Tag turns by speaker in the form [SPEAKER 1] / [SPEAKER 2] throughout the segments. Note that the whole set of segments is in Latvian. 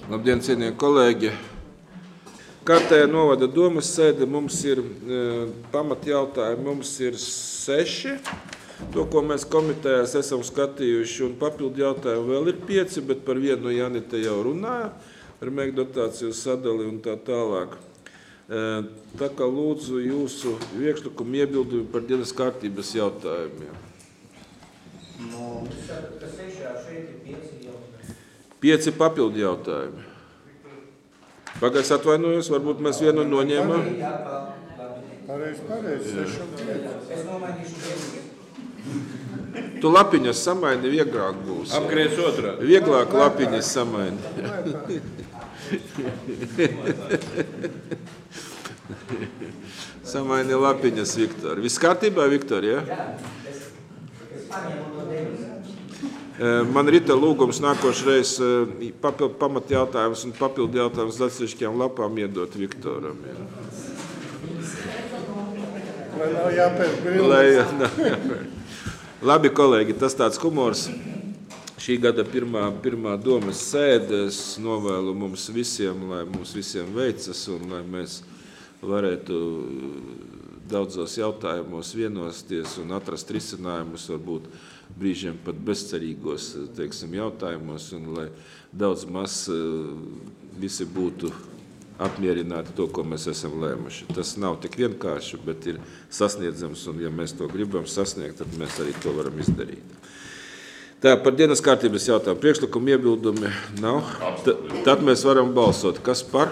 [SPEAKER 1] Labdien, cienījamie kolēģi! Kārtējā novada domas sēde mums ir pamatjautājumi, mums ir 6. To, ko mēs komitejās esam skatījuši, un papildu jautājumu vēl ir 5, bet par vienu Janita jau runāja, par mēģdotāciju sadali un tā tālāk. Tā kā lūdzu jūsu priekšlikumu iebildumi par dienas kārtības jautājumiem. 5 papildu jautājumi. Pagaids atvainojos, varbūt mēs vienu noņēmām.
[SPEAKER 2] Pareizi.
[SPEAKER 1] Tu lapiņas samaini, vieglāk būs.
[SPEAKER 3] Apgriez otrā.
[SPEAKER 1] Vieglāk lapiņas samaini. Samaini lapiņas, Viktor. Viss kārtībā, Viktor, ja? Man rita lūgums nākošreiz pamatjautājums un papildu jautājums atsevišķajām lapām iedot Viktoram. Ja.
[SPEAKER 2] Lai nav jāpēc brīvības.
[SPEAKER 1] Labi, kolēģi, tas tāds humors. Šī gada pirmā domas sēdes novēlu mums visiem, lai mums visiem veicas un lai mēs varētu daudzos jautājumos vienosties un atrast risinājumus, varbūt brīžiem pat bezcerīgos, teiksim, jautājumos, un lai daudz maz visi būtu apmierināti to, ko mēs esam lēmuši. Tas nav tik vienkārši, bet ir sasniedzams, un ja mēs to gribam sasniegt, tad mēs arī to varam izdarīt. Tā, par dienas kārtības jautājumu. Priekšlikumu iebildumi nav. Tad mēs varam balsot. Kas par?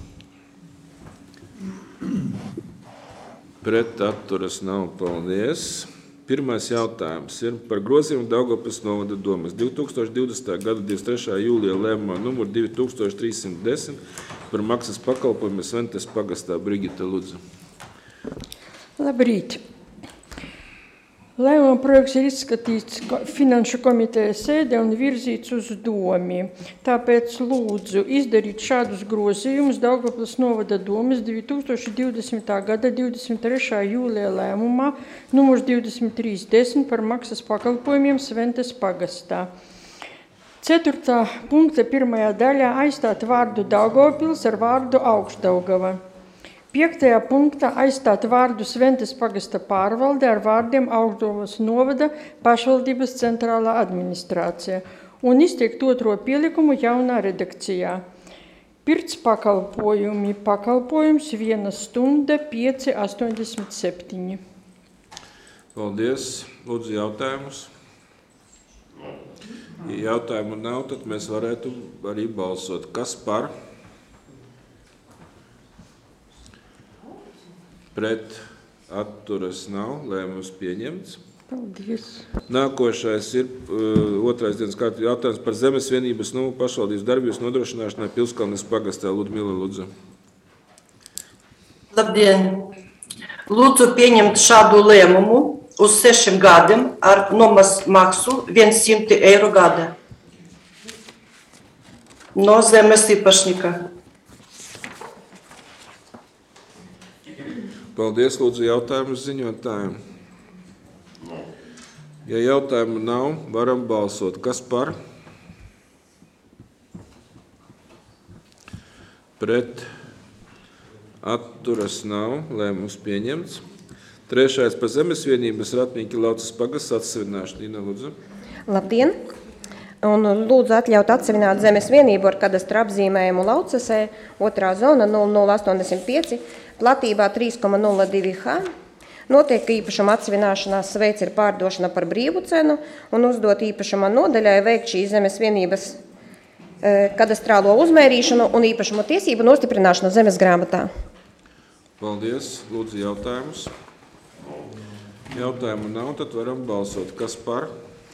[SPEAKER 1] Pret atturas nav. Paldies. Pirmais jautājums ir par grozījumu Daugavpils novada domas 2020. gada 23. jūlijā lēmumā numur 2310 par maksas pakalpojumu Sventes pagastā. Brigita, lūdzu.
[SPEAKER 4] Labrīt. Lēmuma projekts ir izskatīts Finanšu komitejas sēdē un virzīts uz domi. Tāpēc lūdzu izdarīt šādus grozījumus Daugavpils novada domas 2020. gada 23. jūlijā lēmumā numurs 2310 par maksas pakalpojumiem Sventes pagastā. 4. punkta 1. daļā aizstāt vārdu Daugavpils ar vārdu Augšdaugava. 5. punktā aizstāt vārdu Sventes pagasta pārvalde ar vārdiem Augšdaugavas novada pašvaldības centrālā administrācija un izteikt 2. pielikumu jaunā redakcijā. Pirts pakalpojumi, pakalpojums 1 stunda 5,87.
[SPEAKER 1] Paldies. Lūdzu jautājumus. Ja jautājumu nav, tad mēs varētu arī balsot. Kas par? Pret atturas nav, lēmums pieņemts.
[SPEAKER 4] Paldies.
[SPEAKER 1] Nākošais ir 2. dienas kārtības jautājums par Zemes vienības pašvaldības darbības nodrošināšanai Pilskalnes pagastā. Ludmila, lūdzu.
[SPEAKER 5] Labdien! Lūdzu pieņemt šādu lēmumu uz 6 gadiem ar nomas maksu 100 eiro gada no zemes īpašnika.
[SPEAKER 1] Paldies, lūdzu, jautājumus ziņotājiem. Ja jautājumu nav, varam balsot. Kas par? Pret atturas nav, lēmums pieņemts. 3. par Zemes vienības Ratnīki Laucas pagasts atsevināšana. Nina, lūdzu.
[SPEAKER 6] Labdien! Un lūdzu atļaut atsevināt Zemes vienību ar kadastra apzīmējumu Laucasē, 2. zona 0085, platībā 3,02 ha. Notiek, ka īpašuma atsevināšanās veids ir pārdošana par brīvu cenu un uzdot īpašuma nodaļai veikt šī Zemes vienības kadastrālo uzmērīšanu un īpašuma tiesību nostiprināšanu zemes grāmatā.
[SPEAKER 1] Paldies. Lūdzu jautājumus. Jautājumu nav, tad varam balsot. Kas par?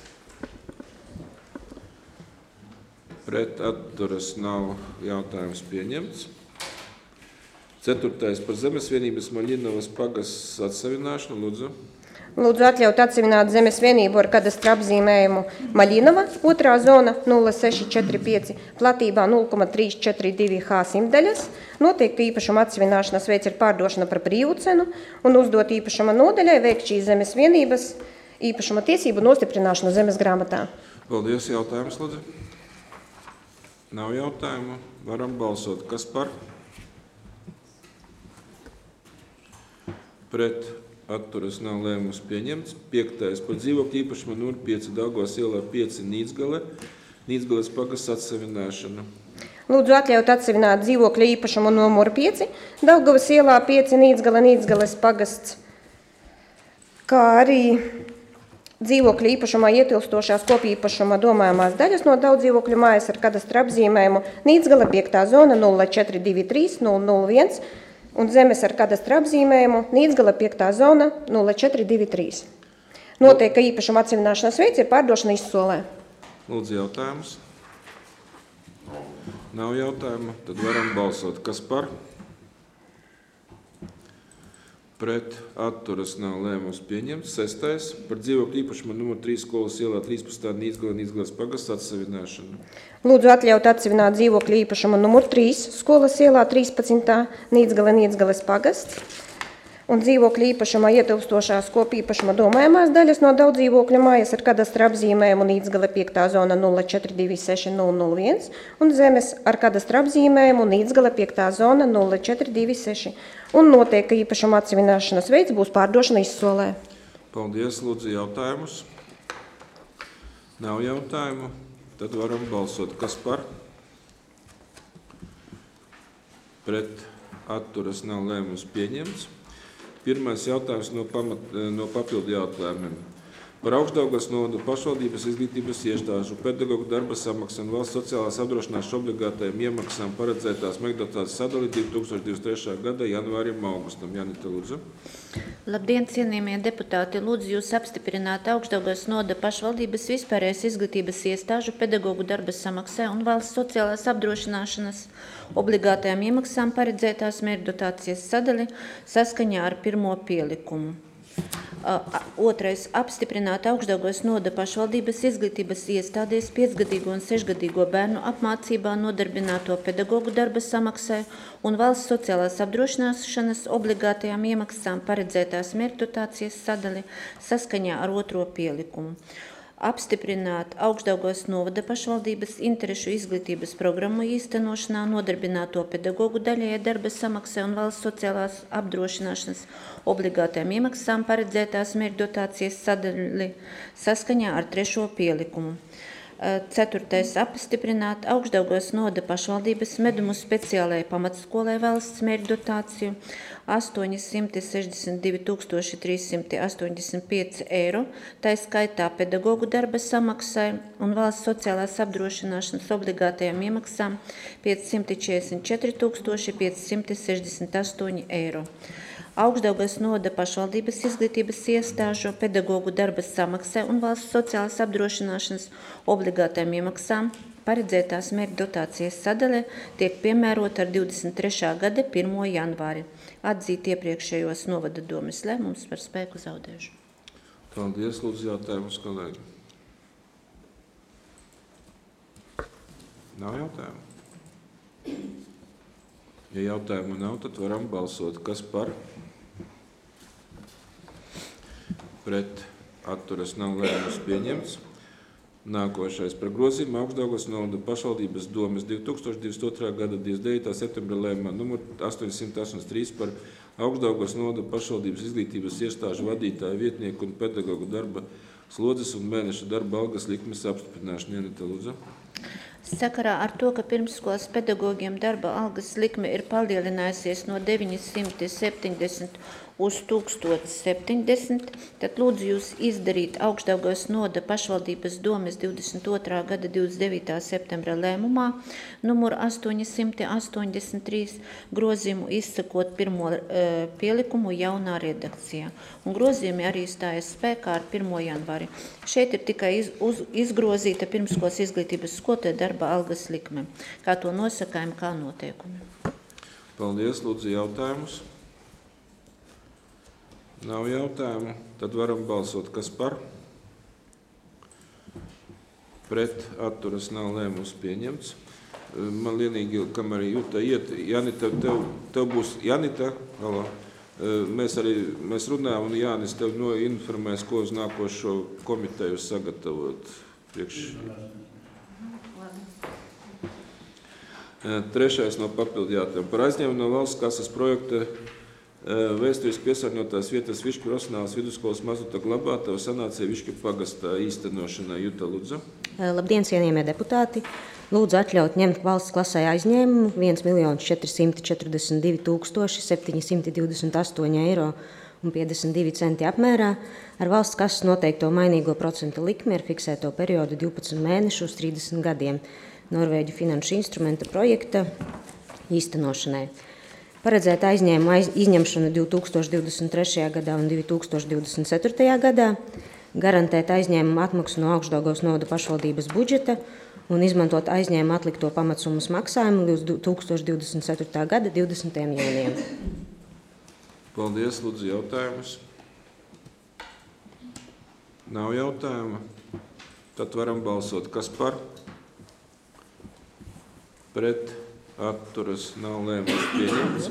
[SPEAKER 1] Pret atturas nav, jautājums pieņemts. 4. par Zemes vienības Maļinovas pagasts atsevināšanu, lūdzu.
[SPEAKER 6] Lūdzu atļaut atsevināt Zemes vienību ar kadastra apzīmējumu Maļinova, 2. zona 0645, platībā 0,342 ha simtdaļas. Notiek, ka īpašuma atsevināšanas veids ir pārdošana par brīvu cenu un uzdot īpašuma nodaļai veikt šīs Zemes vienības īpašuma tiesību nostiprināšanu zemes grāmatā.
[SPEAKER 1] Paldies, jautājums, lūdzu. Nav jautājumu. Varam balsot. Kas par? Pret atturas nav lēmums pieņemts. 5. Par dzīvokļu īpašumu numur 5 Daugavas ielā 5 Nīdzgale. Nīdzgales pagasts atsevināšana.
[SPEAKER 6] Lūdzu atļaut atsevināt dzīvokļa īpašumu numuru 5 Daugavas ielā 5 Nīdzgales pagasts, kā arī dzīvokļa īpašumā ietilstošās kopīpašuma domājamās daļas no daudzdzīvokļu mājas ar kadastra apzīmējumu Nīdzgale 5. zona 0423 001 un zemes ar kadastra apzīmējumu Nīdzgale 5. zona 0423. Noteikti, ka īpašuma atsevināšanas veids ir pārdošana izsolē.
[SPEAKER 1] Lūdzu jautājumus. Nav jautājumu, tad varam balsot. Kas par? Pret atturas nav lēmums pieņemts. 6. Par dzīvokļu īpašumu numur 3 skolas ielā 13. Nīdzgales pagasts atsevināšanu.
[SPEAKER 6] Lūdzu atļaut atsevināt dzīvokļa īpašumu numur 3 skolas ielā 13. Nīdzgales pagasts un dzīvokļa īpašumā ietilstošās kopīpašuma domājamās daļas no daudzdzīvokļu mājas ar kadastra apzīmējumu Nīdzgale 5. zona 0426 001 un zemes ar kadastra apzīmējumu Nīdzgale 5. zona 0426 un noteikti, ka īpašuma atsevināšanas veids būs pārdošana izsolē.
[SPEAKER 1] Paldies, lūdzu jautājumus. Nav jautājumu, tad varam balsot. Kas par? Pret atturas nav lēmums pieņemts. Pirmais jautājums no papildu jautājumiem. Par Augšdaugavas novada pašvaldības izglītības iestāžu pedagogu darba samaksu un valsts sociālās apdrošināšanas obligātajām iemaksām paredzētās megdotācijas sadali 2023. gada janvārim augustam. Janita, lūdzu.
[SPEAKER 3] Labdien, cienījamie deputāti! Lūdzu jūs apstiprināt Augšdaugavas novada pašvaldības vispārējās izglītības iestāžu pedagogu darba samaksai un valsts sociālās apdrošināšanas obligātajām iemaksām paredzētās mērķdotācijas sadali saskaņā ar 1. pielikumu. 2. Apstiprināt Augšdaugavas novada pašvaldības izglītības iestādēs 5-gadīgo un 6-gadīgo bērnu apmācībā nodarbināto pedagogu darba samaksai un valsts sociālās apdrošināšanas obligātajām iemaksām paredzētās mērķdotācijas sadali saskaņā ar 2. pielikumu. Apstiprināt Augšdaugavas novada pašvaldības interešu izglītības programmu īstenošanā nodarbināto pedagogu daļējai darba samaksai un valsts sociālās apdrošināšanas obligātajām iemaksām paredzētās mērķdotācijas sadali saskaņā ar 3. pielikumu. 4. Apstiprināt Augšdaugavas novada pašvaldības Medumu speciālajai pamatskolai valsts mērķdotāciju 862 385 eiro, tā skaitā pedagogu darba samaksai un valsts sociālās apdrošināšanas obligātajām iemaksām 544 568 eiro. Augšdaugavas novada pašvaldības izglītības iestāžu pedagogu darba samaksai un valsts sociālās apdrošināšanas obligātajām iemaksām paredzētās mērķdotācijas sadale tiek piemērota ar 23. gada 1. janvāri. Atzīt iepriekšējos novada domes lēmumus par spēku zaudēšanu.
[SPEAKER 1] Paldies, lūdzu jautājumus, kolēģi. Nav jautājumu? Ja jautājumu nav, tad varam balsot. Kas par? Pret atturas nav lēmums pieņemts. Nākošais par grozījumu Augšdaugavas novada pašvaldības domes 2022. gada 29. septembra lēmumā numur 883 par Augšdaugavas novada pašvaldības izglītības iestāžu vadītāju vietnieku un pedagogu darba slodzes un mēneša darba algas likmes apstiprināšanu. Janita, lūdzu.
[SPEAKER 3] Sakarā ar to, ka pirmsskolas pedagogiem darba algas likme ir palielinājusies no 970 uz 1070, tad lūdzu jūs izdarīt Augšdaugavas novada pašvaldības domes 22. gada 29. septembra lēmumā numuru 883 grozījumu izsakot 1. pielikumu jaunā redakcijā. Un grozījumi arī stājas spēkā ar 1. janvāri. Šeit ir tikai izgrozīta pirmskolas izglītības skolotāja darba algas likme, kā to nosaka MK noteikumi.
[SPEAKER 1] Paldies, lūdzu jautājumus. Nav jautājumu, tad varam balsot. Kas par? Pret atturas nav lēmums pieņemts. Man vienīgi, kam arī Juta iet, Janita, tev būs, Janita, halo, mēs runājam, un Jānis tev informēs, ko uz nākošo komiteju sagatavot priekš. Trešais no papildu jautājumu. Par aizņēmumu no valsts kases projekta vēsturiski piesārņotās vietas Višķu profesionālas vidusskolas mazuta glabātavu sanācija Višķu pagastā īstenošanai. Juta, lūdzu.
[SPEAKER 7] Labdien, cienījamie deputāti! Lūdzu atļaut ņemt valsts klasē aizņēmumu 1 442 728,52 eiro apmērā ar valsts kases noteikto mainīgo procentu likmi ar fiksēto periodu 12 mēnešu uz 30 gadiem Norvēģu finanšu instrumenta projekta īstenošanai. Paredzēt aizņēmumu izņemšanu 2023. gadā un 2024. gadā, garantēt aizņēmumu atmaksu no Augšdaugavas novada pašvaldības budžeta un izmantot aizņēmumu atlikto pamatsummas maksājumu līdz 2024. gada 20. jūnijam.
[SPEAKER 1] Paldies, lūdzu, jautājumus. Nav jautājuma. Tad varam balsot. Kas par? Pret, atturas, nav lēmums pieņemts.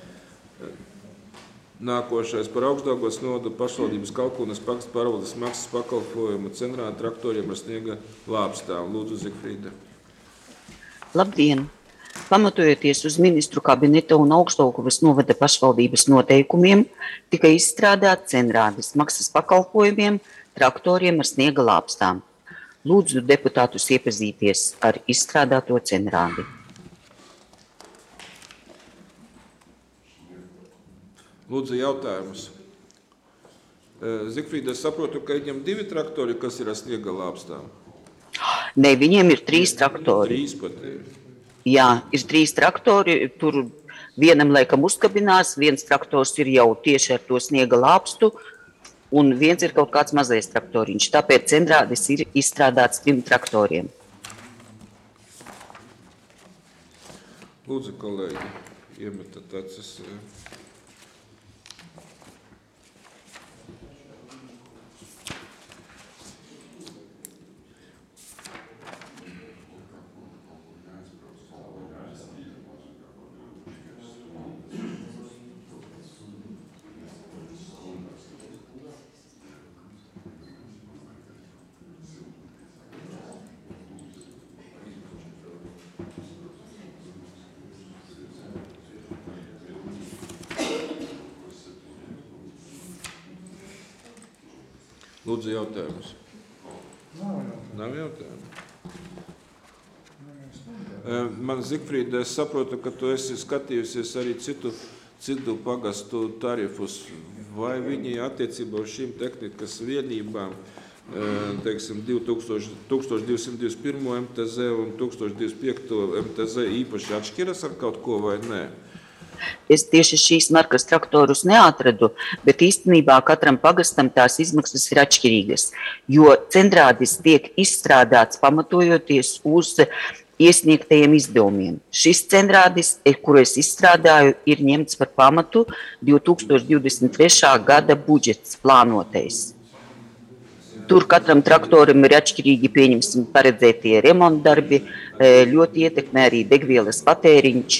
[SPEAKER 1] Nākošais par Augšdaugavas novada pašvaldības Kalkunas pagasta pārvaldes maksas pakalpojumu centrā traktoriem ar sniega lāpstāvu. Lūdzu, Zigfrīde.
[SPEAKER 8] Labdien! Pamatojoties uz ministru kabineta un Augšdaugavas novada pašvaldības noteikumiem, tika izstrādāt cenrādes maksas pakalpojumiem traktoriem ar sniega lāpstām. Lūdzu deputātus iepazīties ar izstrādāto cenrādi.
[SPEAKER 1] Lūdzu, jautājumus. Zigfrīde, es saprotu, ka viņam 2 traktori, kas ir ar sniega lāpstām?
[SPEAKER 8] Ne, viņiem ir 3 traktori.
[SPEAKER 1] 3 pat ir.
[SPEAKER 8] Jā, ir 3 traktori, tur vienam laikam uzkabinās, viens traktors ir jau tieši ar to sniega lāpstu, un viens ir kaut kāds mazais traktoriņš. Tāpēc cenrādes ir izstrādāts 3 traktoriem.
[SPEAKER 1] Lūdzu, kolēģi, iemetat acis. Lūdzu, jautājumus. Nav jautājumu. Man, Zigfrīde, es saprotu, ka tu esi skatījusies arī citu pagastu tarifus. Vai viņi attiecībā uz šīm tehnikas vienībām, teiksim, 1221 MTZ un 1025 MTZ īpaši atšķiras ar kaut ko vai nē?
[SPEAKER 8] Es tieši šīs markas traktorus neatradu, bet īstenībā katram pagastam tās izmaksas ir atšķirīgas, jo cenrādes tiek izstrādāts pamatojoties uz iesniegtajiem izdevumiem. Šis cenrādes, kuru es izstrādāju, ir ņemts par pamatu 2023. gada budžets plānotais. Tur katram traktoram ir atšķirīgi, pieņemsim, paredzētie remontdarbi, ļoti ietekmē arī degvielas patēriņš.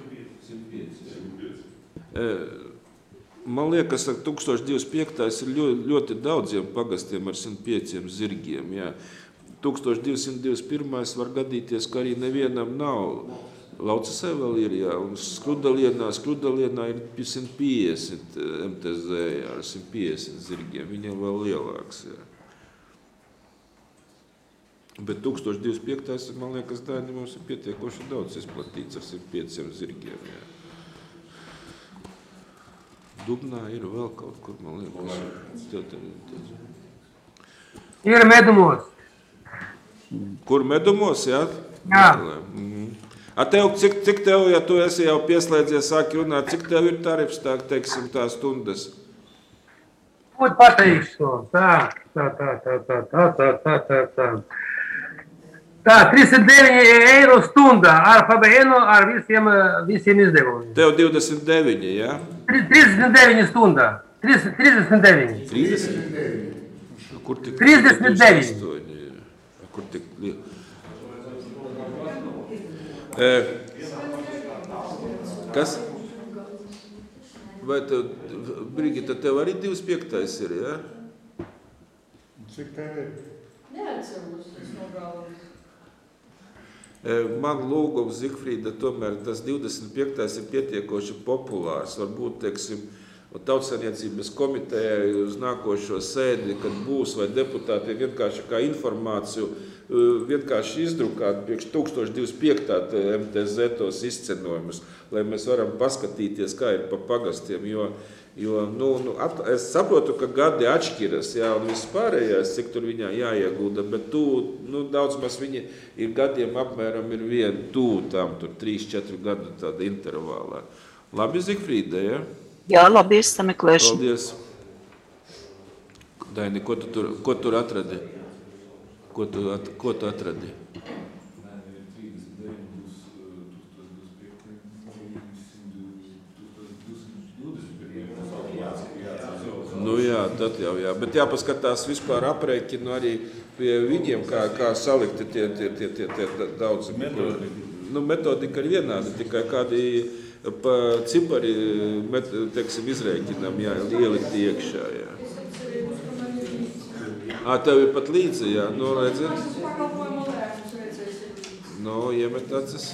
[SPEAKER 1] Man liekas, ka 1025. ir ļoti daudziem pagastiem ar 105 zirgiem. Jā. 1221. var gadīties, ka arī nevienam nav. Laucasē vēl ir, jā, un Skrudalienā ir 150 MTZ ar 150 zirgiem. Viņiem vēl lielāks. Jā. Bet 1025. man liekas, Dāņi mums ir pietiekoši daudz izplatīts ar 105 zirgiem. Jā. Dubnā ir vēl kaut kur, man liekas.
[SPEAKER 2] Ir Medumos.
[SPEAKER 1] Kur Medumos, jā?
[SPEAKER 2] Jā.
[SPEAKER 1] A tev, cik tev, ja tu esi jau pieslēdzies, sāki runāt, cik tev ir tarifs, teiksim, tā stundas?
[SPEAKER 2] Ko pateikšu? Tā, 39 eiro stundā ar FBN ar visiem izdevumiem.
[SPEAKER 1] Tev 29, jā?
[SPEAKER 2] 39 stundā. 39.
[SPEAKER 1] 39? Kur tik
[SPEAKER 2] 39.
[SPEAKER 1] Kur tik liela? Kas? Vai tev, Brigita, tev arī 25. ir, jā?
[SPEAKER 2] Cik tev ir?
[SPEAKER 9] Neatceros, es no galvas.
[SPEAKER 1] Man lūgums Zigfrīda, tomēr tas 25. ir pietiekoši populārs. Varbūt, teiksim, Tautssaimniecības komitejai uz nākošo sēdi, kad būs, vai deputātiem vienkārši kā informāciju, vienkārši izdrukāt priekš 1025. MTZ tos izcenojumus, lai mēs varam paskatīties, kā ir pa pagastiem, jo es saprotu, ka gadi atšķiras, jā, un viss pārējais, cik tur viņā jāiegulda, bet daudz maz viņi ir gadiem apmēram ir vienu tam, tur 3-4 gadu tāda intervālā. Labi, Zigfrīda, jā?
[SPEAKER 8] Jā, labi, es sameklēšu.
[SPEAKER 1] Paldies. Daini, ko tu tur atradi? Ko tu atradi? Jā, tad jau jā. Bet jāpaskatās vispār aprēķinu arī pie viņiem, kā salikti tie daudz. Metodika ir vienāda, tikai kādi pa cipari, teiksim, izrēķinām, jā, ielikt iekšā, jā. Tev ir pat līdzi, jā, redzēt? Iemet acis.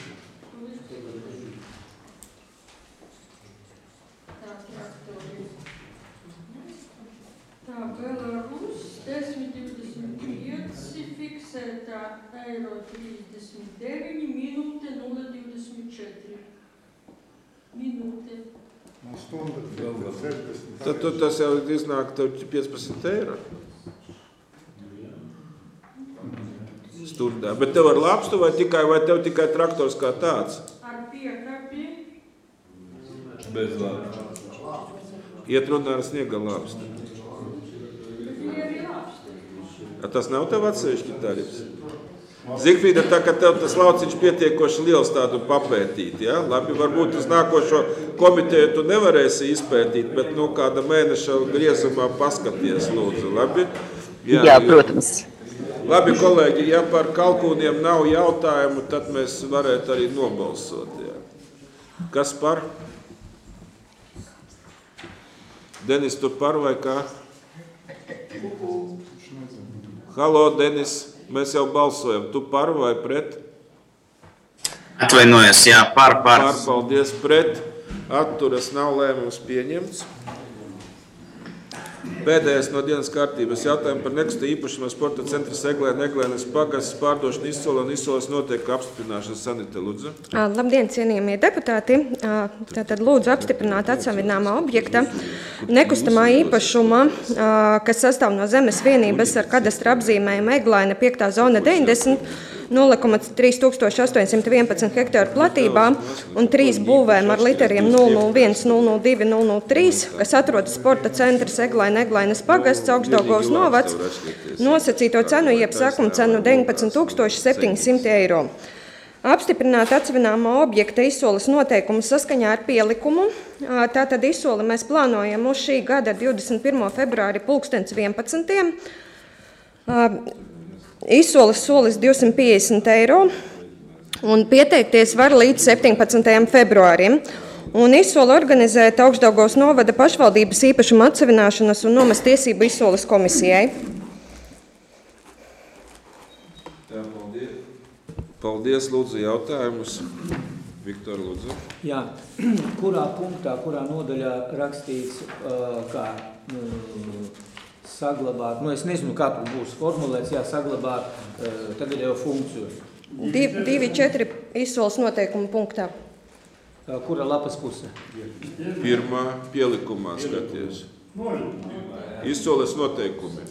[SPEAKER 4] Tā, Belarus, 10,25, fiksētā eiro 39, minūte 0,24. Minūte.
[SPEAKER 1] Tad tas jau iznāk tev 15 eiro. Stundā. Bet tev ar lāpstu vai tev tikai traktors kā tāds?
[SPEAKER 4] Ar piekapi.
[SPEAKER 1] Bez lāpstu. Iet runā ar sniega lāpstu. Tas nav tev atsevišķi tarifs? Zigfrīda, tā kā tev tas lauciņš pietiekoši liels tādu papētīt, ja? Labi, varbūt uz nākošo komiteju tu nevarēsi izpētīt, bet kāda mēneša griezumā paskaties, lūdzu, labi?
[SPEAKER 8] Jā, protams.
[SPEAKER 1] Labi, kolēģi, ja par kalkūniem nav jautājumu, tad mēs varētu arī nobalsot, jā. Kas par? Denis, tu par vai kā? Halo, Denis. Mēs jau balsojam. Tu par vai pret?
[SPEAKER 9] Atvainojos, jā, par.
[SPEAKER 1] Paldies, pret. Atturas nav, lēmums pieņemts. Pēdējais no dienas kārtības jautājumu par nekustamā īpašuma sporta centra Eglēna, Eglēnas pagastes pārdošanu Izsole un Izsoles noteikumu apstiprināšanu. Sanita, lūdzu.
[SPEAKER 6] Labdien, cienījamie deputāti. Tātad lūdzu apstiprināt atsavināmā objekta nekustamā īpašuma, kas sastāv no zemes vienības ar kadastra apzīmējumu Eglēna 5. zona 90, 0,3811 hektāru platībā un 3 būvēm ar literiem 001, 002, 003, kas atrodas sporta centrs Eglēna, Eglēnas pagasts, Augšdaugavas novads, nosacīto cenu jeb sākuma cenu 19,700 eiro. Apstiprināt atsavināmā objekta izsoles noteikumu saskaņā ar pielikumu. Tātad izsoli mēs plānojam uz šī gada 21. februāri 11. Izsoles solis 250 eiro un pieteikties var līdz 17. februārim. Un izsoli organizēt Augšdaugavas novada pašvaldības īpašuma atsavināšanas un nomas tiesību izsoles komisijai.
[SPEAKER 1] Paldies, lūdzu, jautājumus. Viktor, lūdzu.
[SPEAKER 10] Jā, kurā punktā, kurā nodaļā rakstīts, kā saglabāt, es nezinu, kā tur būs formulēts, saglabāt tagadējo funkciju.
[SPEAKER 6] 2.4 izsoles noteikumu punktā.
[SPEAKER 10] Kura lapas puse?
[SPEAKER 1] Pirmā pielikumā skaties. Izsoles noteikumi.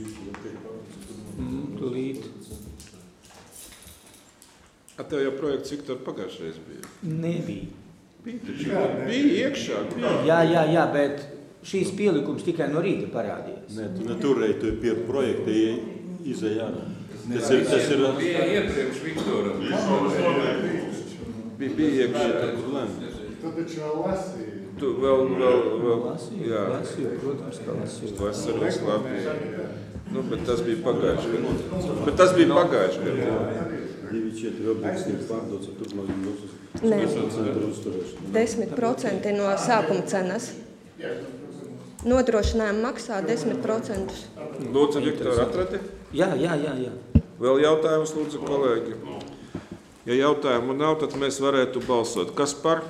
[SPEAKER 10] Tūlīt.
[SPEAKER 1] Tev jau projekts, Viktor, pagājušreiz bija?
[SPEAKER 10] Nebija.
[SPEAKER 1] Bija iekšā.
[SPEAKER 10] Jā, bet šīs pielikums tikai no rīta parādījās.
[SPEAKER 11] Ne, turēji to pie projekta izēja ārā. Tas ir...
[SPEAKER 1] Bija iepriekš Viktora. Bija iekšā.
[SPEAKER 11] Tu taču vēl lasīji.
[SPEAKER 1] Tu vēl.
[SPEAKER 10] Lasīju, protams, kā lasīju.
[SPEAKER 1] Vasaros labi. Bet tas bija pagājuši gadu.
[SPEAKER 11] 2,4 objekts tiek pārdots ar turpmākajiem
[SPEAKER 6] 10% no sākuma cenas. Nodrošinājumu maksā 10%.
[SPEAKER 1] Lūdzu, Viktor, atradi?
[SPEAKER 10] Jā.
[SPEAKER 1] Vēl jautājums, lūdzu, kolēģi. Ja jautājumu nav, tad mēs varētu balsot. Kas par?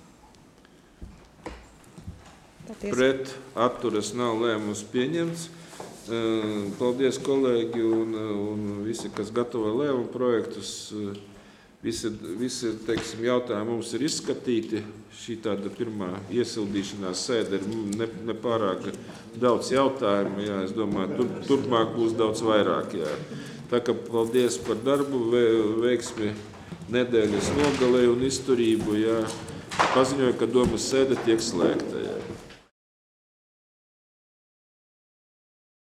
[SPEAKER 1] Pret atturas nav, lēmums pieņemts. Paldies, kolēģi, un visi, kas gatavo lēmumu projektus. Visi teiksim, jautājumi mums ir izskatīti. Šī tāda pirmā iesildīšanās sēde ir nepārāk daudz jautājumu. Jā, es domāju, turpmāk būs daudz vairāk. Jā. Tā kā paldies par darbu, veiksmi nedēļas nogalē un izturību. Jā. Paziņoju, ka domas sēde tiek slēgta. Jā.